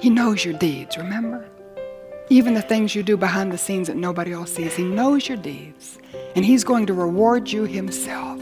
He knows your deeds, remember? Even the things you do behind the scenes that nobody else sees. He knows your deeds, and He's going to reward you Himself.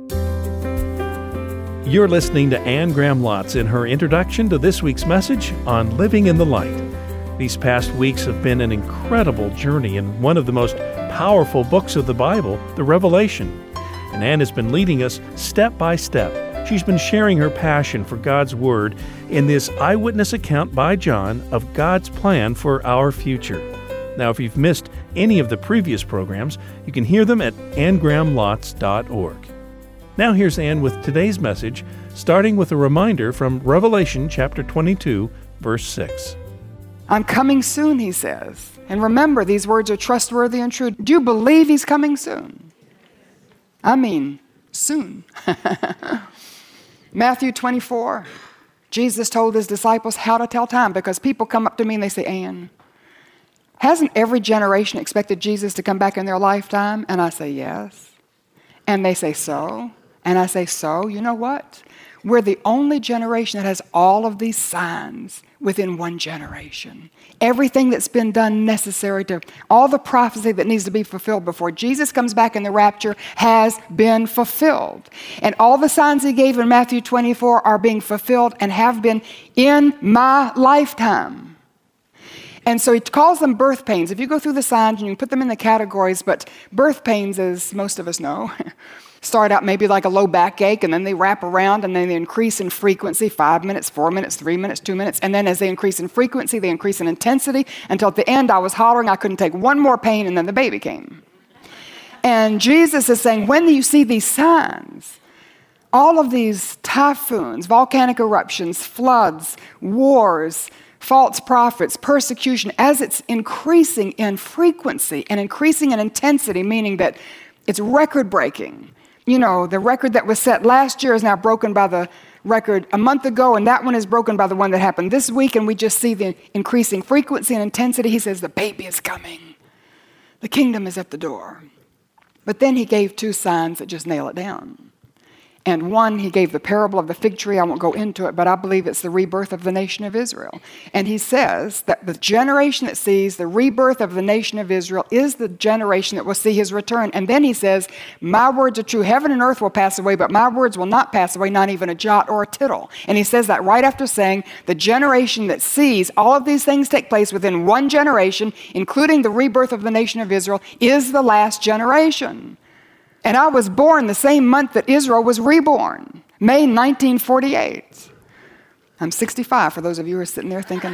You're listening to Anne Graham Lotz in her introduction to this week's message on Living in the Light. These past weeks have been an incredible journey in one of the most powerful books of the Bible, the Revelation. And Anne has been leading us step by step. She's been sharing her passion for God's Word in this eyewitness account by John of God's plan for our future. Now, if you've missed any of the previous programs, you can hear them at annegrahamlotz.org. Now here's Anne with today's message, starting with a reminder from Revelation chapter 22, verse 6. I'm coming soon, He says. And remember, these words are trustworthy and true. Do you believe He's coming soon? I mean, soon. Matthew 24, Jesus told His disciples how to tell time, because people come up to me and they say, Anne, hasn't every generation expected Jesus to come back in their lifetime? And I say, yes. And they say, so? And I say, so, you know what? We're the only generation that has all of these signs within one generation. Everything that's been done necessary to, all the prophecy that needs to be fulfilled before Jesus comes back in the rapture has been fulfilled. And all the signs He gave in Matthew 24 are being fulfilled and have been in my lifetime. And so He calls them birth pains. If you go through the signs, and you can put them in the categories, but birth pains, as most of us know, start out maybe like a low backache, and then they wrap around, and then they increase in frequency, 5 minutes, 4 minutes, 3 minutes, 2 minutes. And then as they increase in frequency, they increase in intensity, until at the end I was hollering I couldn't take one more pain, and then the baby came. And Jesus is saying, when you see these signs, all of these typhoons, volcanic eruptions, floods, wars, false prophets, persecution, as it's increasing in frequency and increasing in intensity, meaning that it's record-breaking. You know, the record that was set last year is now broken by the record a month ago, and that one is broken by the one that happened this week, and we just see the increasing frequency and intensity. He says, the baby is coming. The kingdom is at the door. But then He gave two signs that just nail it down. And one, He gave the parable of the fig tree. I won't go into it, but I believe it's the rebirth of the nation of Israel. And He says that the generation that sees the rebirth of the nation of Israel is the generation that will see His return. And then He says, my words are true. Heaven and earth will pass away, but my words will not pass away, not even a jot or a tittle. And He says that right after saying the generation that sees all of these things take place within one generation, including the rebirth of the nation of Israel, is the last generation. And I was born the same month that Israel was reborn, May 1948. I'm 65, for those of you who are sitting there thinking.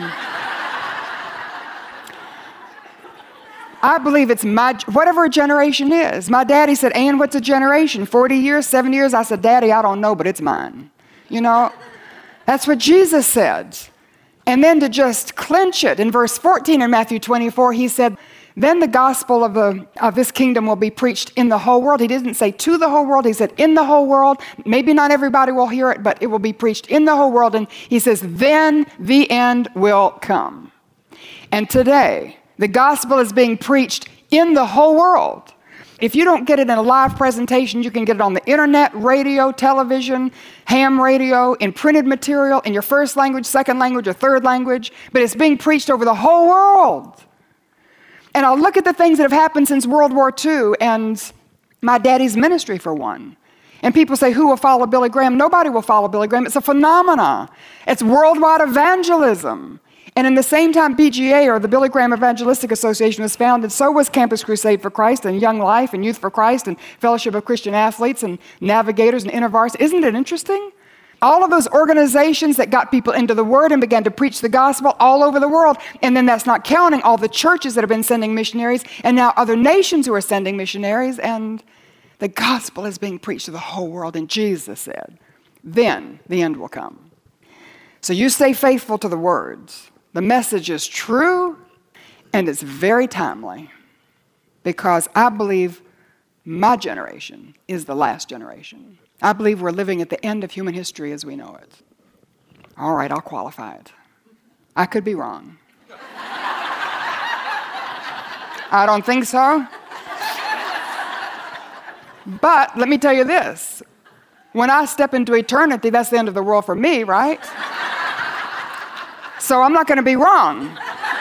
I believe it's whatever a generation is. My daddy said, Anne, what's a generation? 40 years, 70 years? I said, Daddy, I don't know, but it's mine. You know, that's what Jesus said. And then to just clinch it, in verse 14 in Matthew 24, He said, then the gospel of this kingdom will be preached in the whole world. He didn't say to the whole world. He said in the whole world. Maybe not everybody will hear it, but it will be preached in the whole world. And He says, then the end will come. And today, the gospel is being preached in the whole world. If you don't get it in a live presentation, you can get it on the internet, radio, television, ham radio, in printed material, in your first language, second language, or third language. But it's being preached over the whole world. And I'll look at the things that have happened since World War II and my daddy's ministry, for one. And people say, who will follow Billy Graham? Nobody will follow Billy Graham. It's a phenomenon. It's worldwide evangelism. And in the same time, BGA, or the Billy Graham Evangelistic Association, was founded, so was Campus Crusade for Christ and Young Life and Youth for Christ and Fellowship of Christian Athletes and Navigators and InterVarsity. Isn't it interesting? All of those organizations that got people into the Word and began to preach the gospel all over the world. And then that's not counting all the churches that have been sending missionaries, and now other nations who are sending missionaries, and the gospel is being preached to the whole world. And Jesus said, then the end will come. So you stay faithful to the words. The message is true, and it's very timely, because I believe my generation is the last generation. I believe we're living at the end of human history as we know it. All right, I'll qualify it. I could be wrong. I don't think so. But let me tell you this. When I step into eternity, that's the end of the world for me, right? So I'm not going to be wrong.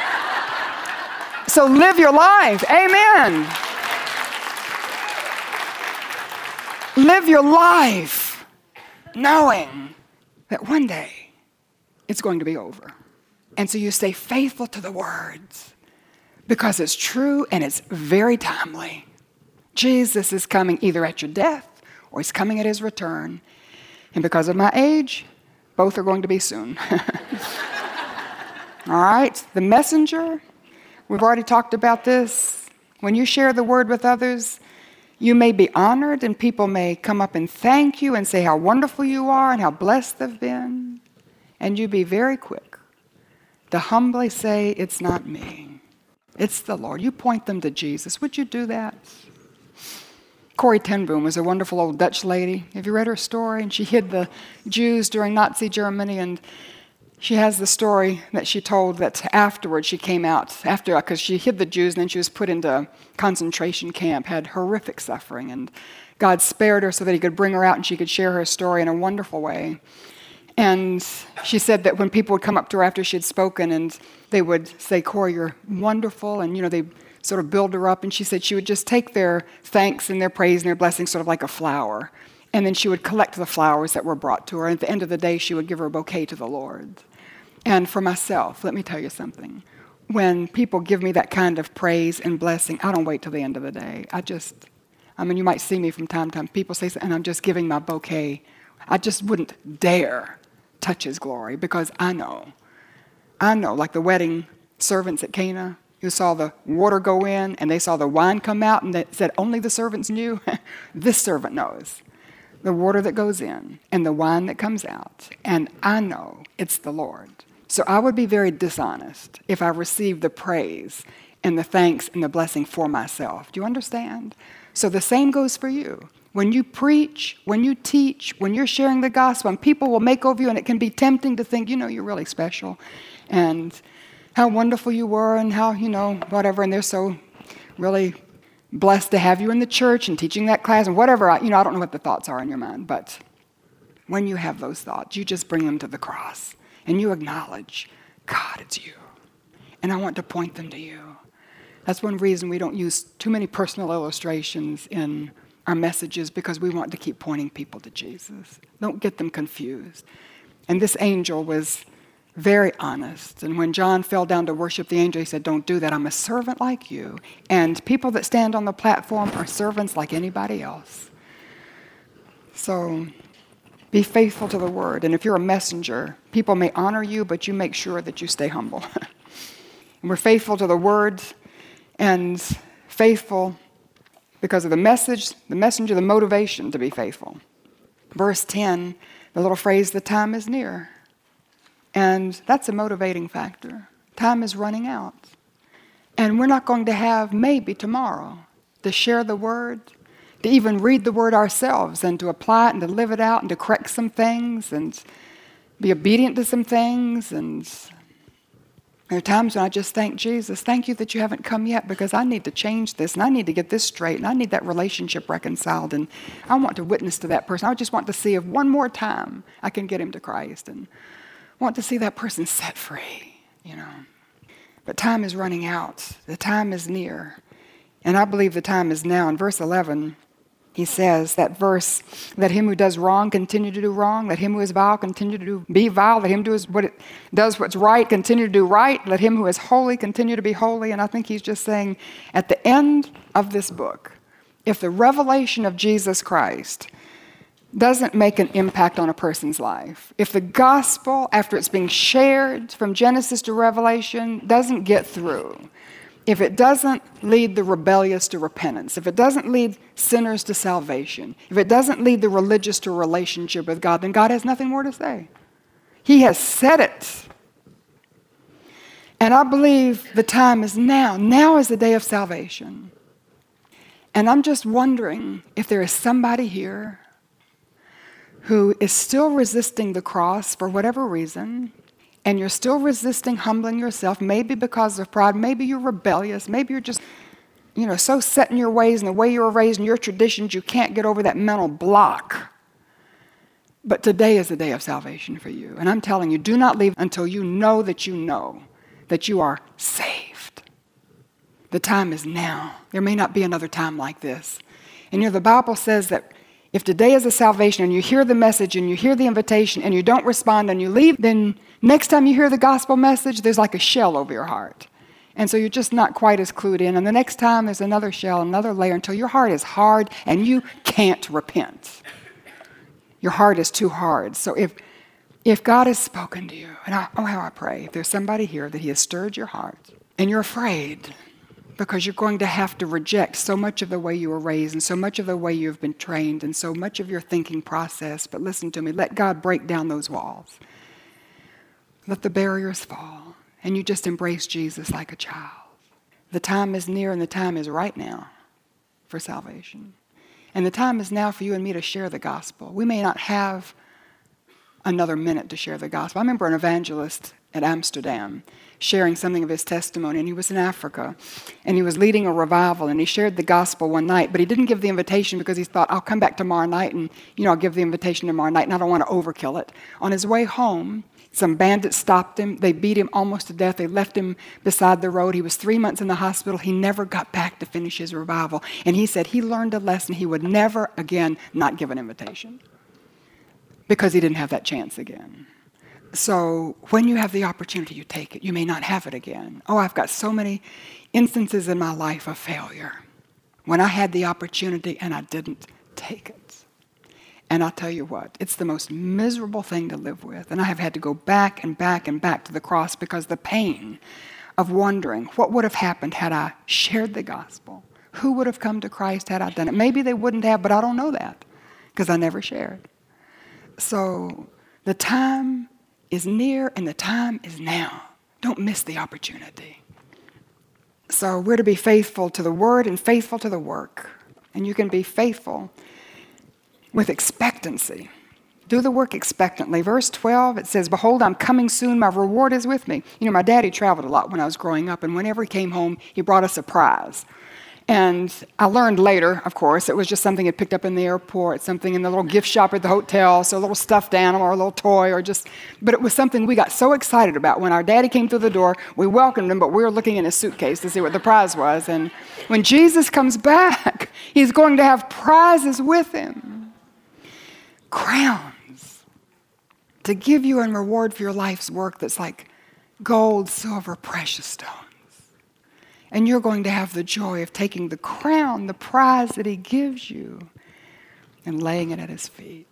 So live your life. Amen. Live your life knowing that one day it's going to be over. And so you stay faithful to the words because it's true and it's very timely. Jesus is coming either at your death or he's coming at his return. And because of my age, both are going to be soon. All right, the messenger, we've already talked about this. When you share the word with others, you may be honored and people may come up and thank you and say how wonderful you are and how blessed they've been. And you be very quick to humbly say, it's not me, it's the Lord. You point them to Jesus. Would you do that? Corrie ten Boom was a wonderful old Dutch lady. Have you read her story? And she hid the Jews during Nazi Germany, and she has the story that she told that afterwards she came out, because she hid the Jews and then she was put into a concentration camp, had horrific suffering, and God spared her so that he could bring her out and she could share her story in a wonderful way. And she said that when people would come up to her after she had spoken and they would say, Corrie, you're wonderful, and they sort of build her up, and she said she would just take their thanks and their praise and their blessings sort of like a flower, and then she would collect the flowers that were brought to her, and at the end of the day she would give her a bouquet to the Lord. And for myself, let me tell you something. When people give me that kind of praise and blessing, I don't wait till the end of the day. You might see me from time to time. People say, and I'm just giving my bouquet. I just wouldn't dare touch his glory because I know, like the wedding servants at Cana who saw the water go in and they saw the wine come out and they said only the servants knew. This servant knows the water that goes in and the wine that comes out. And I know it's the Lord. So I would be very dishonest if I received the praise and the thanks and the blessing for myself. Do you understand? So the same goes for you. When you preach, when you teach, when you're sharing the gospel, and people will make over you, and it can be tempting to think, you're really special, and how wonderful you were, and how, whatever, and they're so really blessed to have you in the church and teaching that class, and whatever, I don't know what the thoughts are in your mind, but when you have those thoughts, you just bring them to the cross, and you acknowledge, God, it's you, and I want to point them to you. That's one reason we don't use too many personal illustrations in our messages, because we want to keep pointing people to Jesus. Don't get them confused. And this angel was very honest. And when John fell down to worship the angel, he said, don't do that. I'm a servant like you. And people that stand on the platform are servants like anybody else. So be faithful to the word. And if you're a messenger, people may honor you, but you make sure that you stay humble. And we're faithful to the word and faithful because of the message, the messenger, the motivation to be faithful. Verse 10, the little phrase, the time is near. And that's a motivating factor. Time is running out. And we're not going to have maybe tomorrow to share the word, to even read the word ourselves and to apply it and to live it out and to correct some things and be obedient to some things. And there are times when I just thank Jesus, thank you that you haven't come yet, because I need to change this and I need to get this straight and I need that relationship reconciled, and I want to witness to that person. I just want to see if one more time I can get him to Christ, and want to see that person set free, But time is running out. The time is near. And I believe the time is now. In verse 11, he says that verse, let him who does wrong continue to do wrong. Let him who is vile continue to be vile. Let him do what's right continue to do right. Let him who is holy continue to be holy. And I think he's just saying at the end of this book, if the revelation of Jesus Christ doesn't make an impact on a person's life, if the gospel, after it's being shared from Genesis to Revelation, doesn't get through, if it doesn't lead the rebellious to repentance, if it doesn't lead sinners to salvation, if it doesn't lead the religious to a relationship with God, then God has nothing more to say. He has said it. And I believe the time is now. Now is the day of salvation. And I'm just wondering if there is somebody here who is still resisting the cross for whatever reason, and you're still resisting humbling yourself, maybe because of pride, maybe you're rebellious, maybe you're just, so set in your ways and the way you were raised and your traditions, you can't get over that mental block. But today is the day of salvation for you. And I'm telling you, do not leave until you know that you are saved. The time is now. There may not be another time like this. And the Bible says that if today is a salvation and you hear the message and you hear the invitation and you don't respond and you leave, then next time you hear the gospel message, there's like a shell over your heart. And so you're just not quite as clued in. And the next time there's another shell, another layer, until your heart is hard and you can't repent. Your heart is too hard. So if God has spoken to you, and how I pray, if there's somebody here that he has stirred your heart and you're afraid because you're going to have to reject so much of the way you were raised and so much of the way you've been trained and so much of your thinking process, but listen to me, let God break down those walls. Let the barriers fall. And you just embrace Jesus like a child. The time is near and the time is right now for salvation. And the time is now for you and me to share the gospel. We may not have another minute to share the gospel. I remember an evangelist at Amsterdam sharing something of his testimony, and he was in Africa, and he was leading a revival, and he shared the gospel one night, but he didn't give the invitation because he thought, I'll come back tomorrow night, and I'll give the invitation tomorrow night, and I don't want to overkill it. On his way home, some bandits stopped him. They beat him almost to death. They left him beside the road. He was 3 months in the hospital. He never got back to finish his revival. And he said he learned a lesson. He would never again not give an invitation because he didn't have that chance again. So when you have the opportunity, you take it. You may not have it again. Oh, I've got so many instances in my life of failure when I had the opportunity and I didn't take it. And I'll tell you what, it's the most miserable thing to live with. And I have had to go back and back and back to the cross because the pain of wondering what would have happened had I shared the gospel. Who would have come to Christ had I done it? Maybe they wouldn't have, but I don't know that because I never shared. So the time is near and the time is now. Don't miss the opportunity. So we're to be faithful to the word and faithful to the work. And you can be faithful with expectancy. Do the work expectantly. Verse 12, it says, behold, I'm coming soon. My reward is with me. My daddy traveled a lot when I was growing up, and whenever he came home, he brought us a prize. And I learned later, of course, it was just something he picked up in the airport, something in the little gift shop at the hotel, so a little stuffed animal or a little toy but it was something we got so excited about. When our daddy came through the door, we welcomed him, but we were looking in his suitcase to see what the prize was. And when Jesus comes back, he's going to have prizes with him. Crowns to give you in reward for your life's work that's like gold, silver, precious stones. And you're going to have the joy of taking the crown, the prize that he gives you, and laying it at his feet.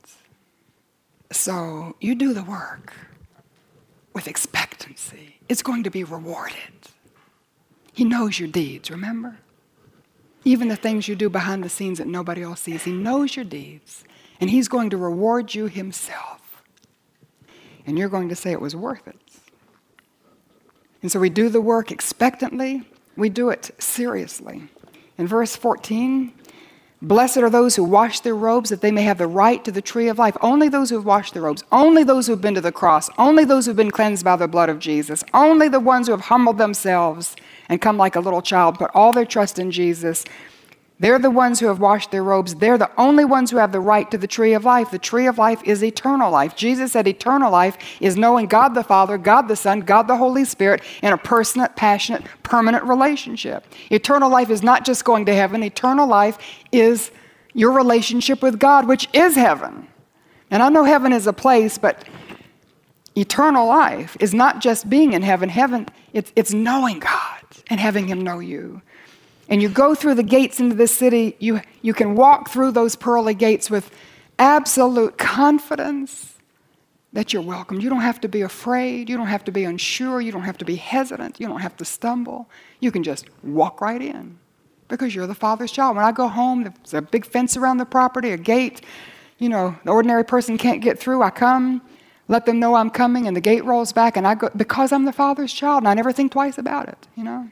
So you do the work with expectancy. It's going to be rewarded. He knows your deeds, remember? Even the things you do behind the scenes that nobody else sees. He knows your deeds. And he's going to reward you himself. And you're going to say it was worth it. And so we do the work expectantly. We do it seriously. In verse 14, blessed are those who wash their robes that they may have the right to the tree of life. Only those who have washed their robes. Only those who have been to the cross. Only those who have been cleansed by the blood of Jesus. Only the ones who have humbled themselves and come like a little child, put all their trust in Jesus. They're the ones who have washed their robes. They're the only ones who have the right to the tree of life. The tree of life is eternal life. Jesus said eternal life is knowing God the Father, God the Son, God the Holy Spirit in a personal, passionate, permanent relationship. Eternal life is not just going to heaven. Eternal life is your relationship with God, which is heaven. And I know heaven is a place, but eternal life is not just being in heaven. Heaven, it's knowing God and having him know you. And you go through the gates into this city, you can walk through those pearly gates with absolute confidence that you're welcomed. You don't have to be afraid. You don't have to be unsure. You don't have to be hesitant. You don't have to stumble. You can just walk right in because you're the Father's child. When I go home, there's a big fence around the property, a gate. The ordinary person can't get through. I come, let them know I'm coming, and the gate rolls back, and I go because I'm the Father's child, and I never think twice about it,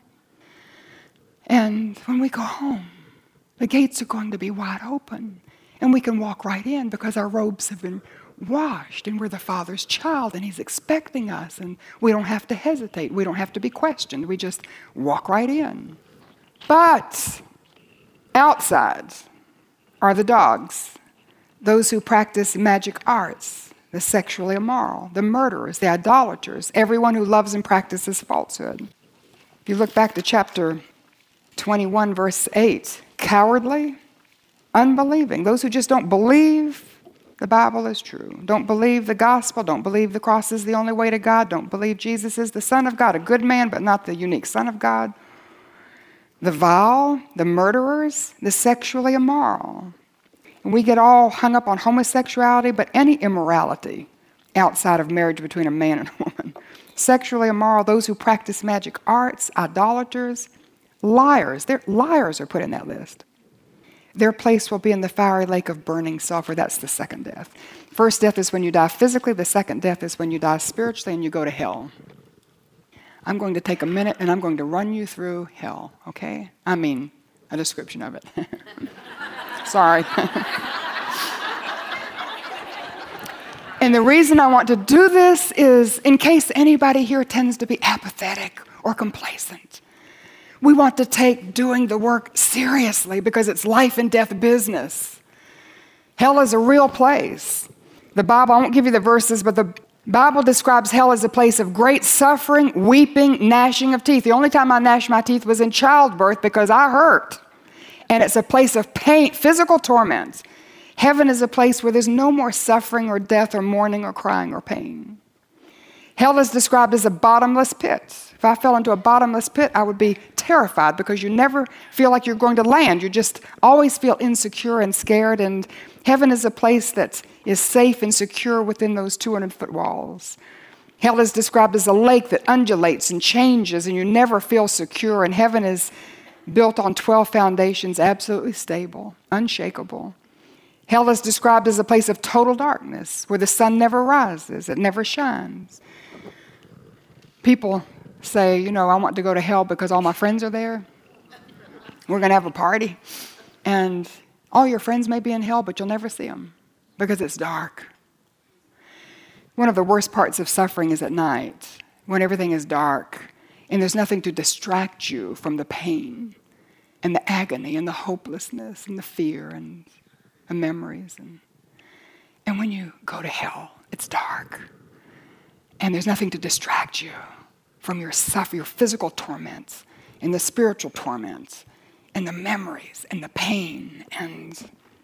And when we go home, the gates are going to be wide open. And we can walk right in because our robes have been washed. And we're the Father's child. And he's expecting us. And we don't have to hesitate. We don't have to be questioned. We just walk right in. But outside are the dogs. those who practice magic arts, the sexually immoral, the murderers, the idolaters, everyone who loves and practices falsehood. If you look back to chapter 21, verse 8, cowardly, unbelieving, those who just don't believe the Bible is true, don't believe the gospel, don't believe the cross is the only way to God, don't believe Jesus is the Son of God, a good man but not the unique Son of God, the vile, the murderers, the sexually immoral. And we get all hung up on homosexuality, but any immorality outside of marriage between a man and a woman. Sexually immoral, those who practice magic arts, idolaters, liars. Liars are put in that list. Their place will be in the fiery lake of burning sulfur. That's the second death. First death is when you die physically. The second death is when you die spiritually and you go to hell. I'm going to take a minute and I'm going to run you through hell, okay? I mean, a description of it. Sorry. And the reason I want to do this is in case anybody here tends to be apathetic or complacent. We want to take doing the work seriously because it's life and death business. Hell is a real place. The Bible, I won't give you the verses, but the Bible describes hell as a place of great suffering, weeping, gnashing of teeth. The only time I gnashed my teeth was in childbirth because I hurt. And it's a place of pain, physical torment. Heaven is a place where there's no more suffering or death or mourning or crying or pain. Hell is described as a bottomless pit. If I fell into a bottomless pit, I would be terrified because you never feel like you're going to land. You just always feel insecure and scared. And heaven is a place that is safe and secure within those 200-foot walls. Hell is described as a lake that undulates and changes, and you never feel secure. And heaven is built on 12 foundations, absolutely stable, unshakable. Hell is described as a place of total darkness, where the sun never rises, it never shines. People say, I want to go to hell because all my friends are there. We're going to have a party. And all your friends may be in hell, but you'll never see them because it's dark. One of the worst parts of suffering is at night, when everything is dark and there's nothing to distract you from the pain and the agony and the hopelessness and the fear and the memories. And when you go to hell, it's dark. And there's nothing to distract you from your physical torments and the spiritual torments and the memories and the pain and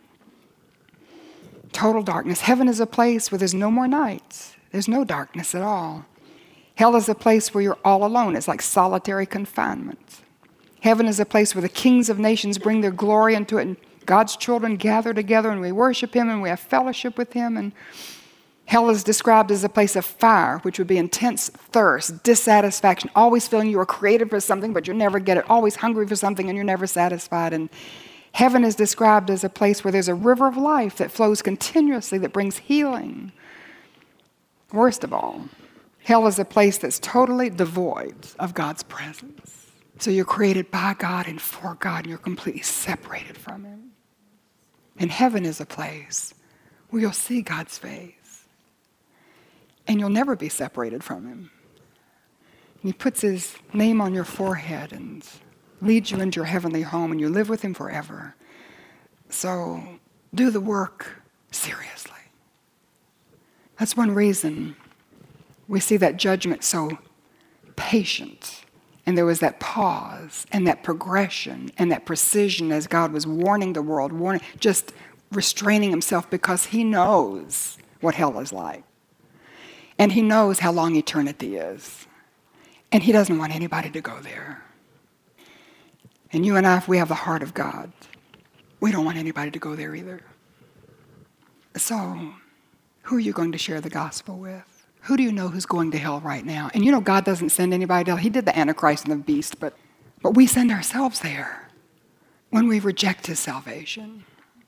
total darkness. Heaven is a place where there's no more nights. There's no darkness at all. Hell is a place where you're all alone. It's like solitary confinement. Heaven is a place where the kings of nations bring their glory into it, and God's children gather together and we worship Him and we have fellowship with Him. And hell is described as a place of fire, which would be intense thirst, dissatisfaction, always feeling you were created for something but you never get it, always hungry for something and you're never satisfied. And heaven is described as a place where there's a river of life that flows continuously, that brings healing. Worst of all, hell is a place that's totally devoid of God's presence. So you're created by God and for God, and you're completely separated from Him. And heaven is a place where you'll see God's face. And you'll never be separated from Him. And He puts His name on your forehead and leads you into your heavenly home, and you live with Him forever. So do the work seriously. That's one reason we see that judgment so patient. And there was that pause and that progression and that precision as God was warning the world, just restraining Himself because He knows what hell is like. And He knows how long eternity is. And He doesn't want anybody to go there. And you and I, if we have the heart of God, we don't want anybody to go there either. So, who are you going to share the gospel with? Who do you know who's going to hell right now? And God doesn't send anybody to hell. He did the Antichrist and the beast, but we send ourselves there when we reject His salvation.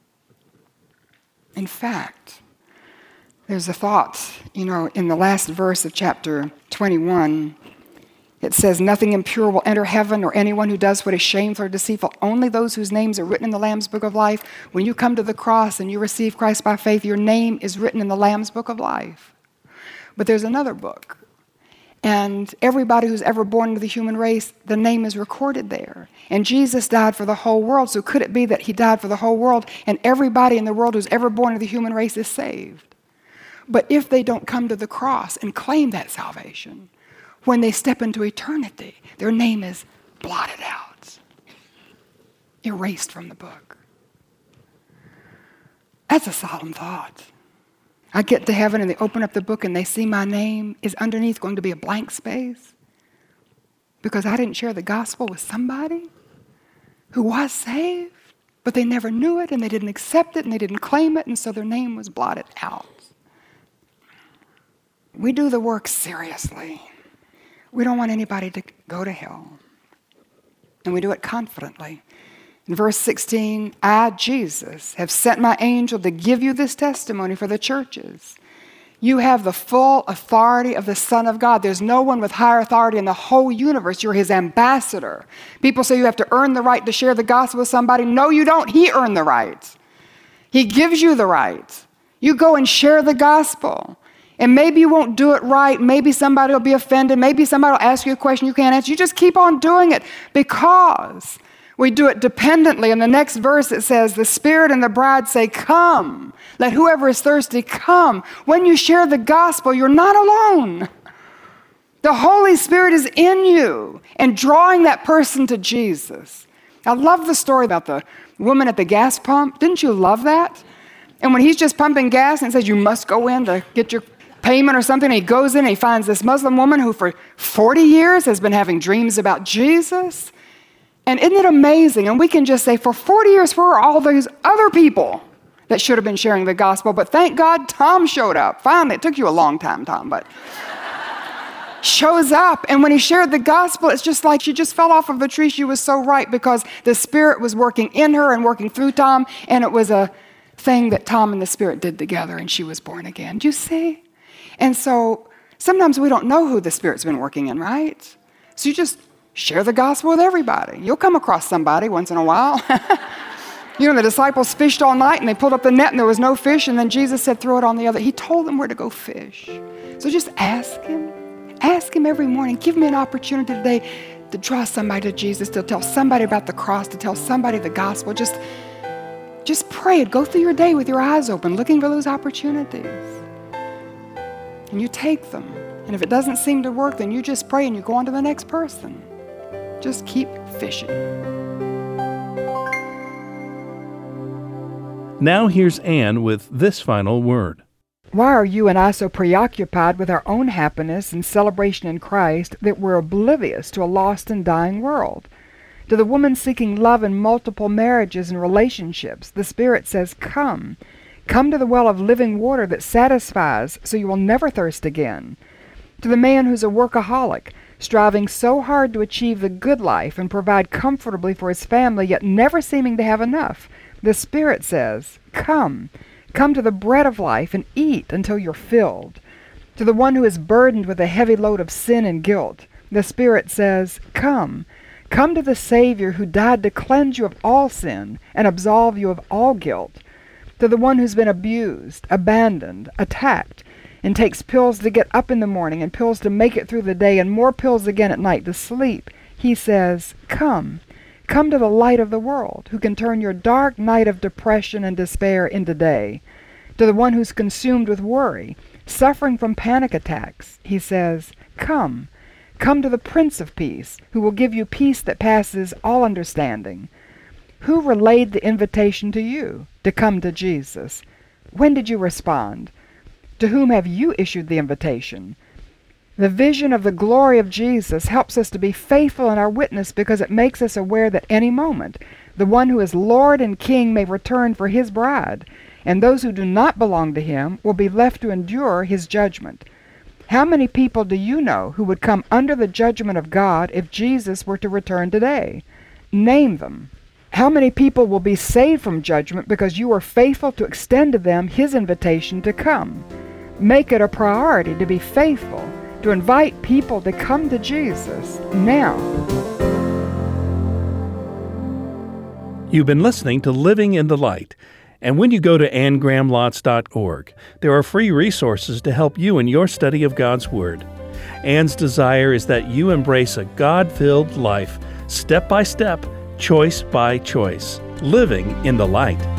In fact, there's a thought, in the last verse of chapter 21, it says, nothing impure will enter heaven, or anyone who does what is shameful or deceitful. Only those whose names are written in the Lamb's Book of Life. When you come to the cross and you receive Christ by faith, your name is written in the Lamb's Book of Life. But there's another book, And everybody who's ever born into the human race, the name is recorded there. And Jesus died for the whole world, so could it be that he died for the whole world and everybody in the world who's ever born into the human race is saved? But if they don't come to the cross and claim that salvation, when they step into eternity, their name is blotted out, erased from the book. That's a solemn thought. I get to heaven and they open up the book and they see my name is underneath going to be a blank space because I didn't share the gospel with somebody who was saved, but they never knew it and they didn't accept it and they didn't claim it, and so their name was blotted out. We do the work seriously. We don't want anybody to go to hell. And we do it confidently. In verse 16, I, Jesus, have sent my angel to give you this testimony for the churches. You have the full authority of the Son of God. There's no one with higher authority in the whole universe. You're his ambassador. People say you have to earn the right to share the gospel with somebody. No, you don't. He earned the right. He gives you the right. You go and share the gospel. And maybe you won't do it right. Maybe somebody will be offended. Maybe somebody will ask you a question you can't answer. You just keep on doing it because we do it dependently. In the next verse it says, the Spirit and the bride say, come. Let whoever is thirsty come. When you share the gospel, you're not alone. The Holy Spirit is in you and drawing that person to Jesus. I love the story about the woman at the gas pump. Didn't you love that? And when he's just pumping gas and says, you must go in to get your payment or something, and he goes in and he finds this Muslim woman who for 40 years has been having dreams about Jesus. And isn't it amazing? And we can just say, for 40 years, where are all those other people that should have been sharing the gospel? But thank God Tom showed up. Finally, it took you a long time, Tom, but shows up. And when he shared the gospel, it's just like she just fell off of the tree. She was so right because the Spirit was working in her and working through Tom. And it was a thing that Tom and the Spirit did together, and she was born again. Do you see? And so sometimes we don't know who the Spirit's been working in, right? So you just share the gospel with everybody. You'll come across somebody once in a while. You know, the disciples fished all night and they pulled up the net and there was no fish, and then Jesus said, throw it on the other. He told them where to go fish. So just ask him. Ask him every morning. Give me an opportunity today to draw somebody to Jesus, to tell somebody about the cross, to tell somebody the gospel. Just pray it. Go through your day with your eyes open, looking for those opportunities. And you take them. And if it doesn't seem to work, then you just pray and you go on to the next person. Just keep fishing. Now here's Anne with this final word. Why are you and I so preoccupied with our own happiness and celebration in Christ that we're oblivious to a lost and dying world? To the woman seeking love in multiple marriages and relationships, the Spirit says, come. Come to the well of living water that satisfies so you will never thirst again. To the man who's a workaholic, striving so hard to achieve the good life and provide comfortably for his family, yet never seeming to have enough, the Spirit says, come. Come to the bread of life and eat until you're filled. To the one who is burdened with a heavy load of sin and guilt, the Spirit says, come. Come to the Savior who died to cleanse you of all sin and absolve you of all guilt. To the one who's been abused, abandoned, attacked, and takes pills to get up in the morning and pills to make it through the day and more pills again at night to sleep, he says, come. Come to the light of the world, who can turn your dark night of depression and despair into day. To the one who's consumed with worry, suffering from panic attacks, he says, come. Come to the Prince of Peace, who will give you peace that passes all understanding. Who relayed the invitation to you to come to Jesus? When did you respond? To whom have you issued the invitation? The vision of the glory of Jesus helps us to be faithful in our witness because it makes us aware that any moment the one who is Lord and King may return for his bride, and those who do not belong to him will be left to endure his judgment. How many people do you know who would come under the judgment of God if Jesus were to return today? Name them. How many people will be saved from judgment because you are faithful to extend to them his invitation to come? Make it a priority to be faithful, to invite people to come to Jesus now. You've been listening to Living in the Light. And when you go to anngrahamlotz.org, there are free resources to help you in your study of God's Word. Anne's desire is that you embrace a God-filled life, step by step, choice by choice, living in the light.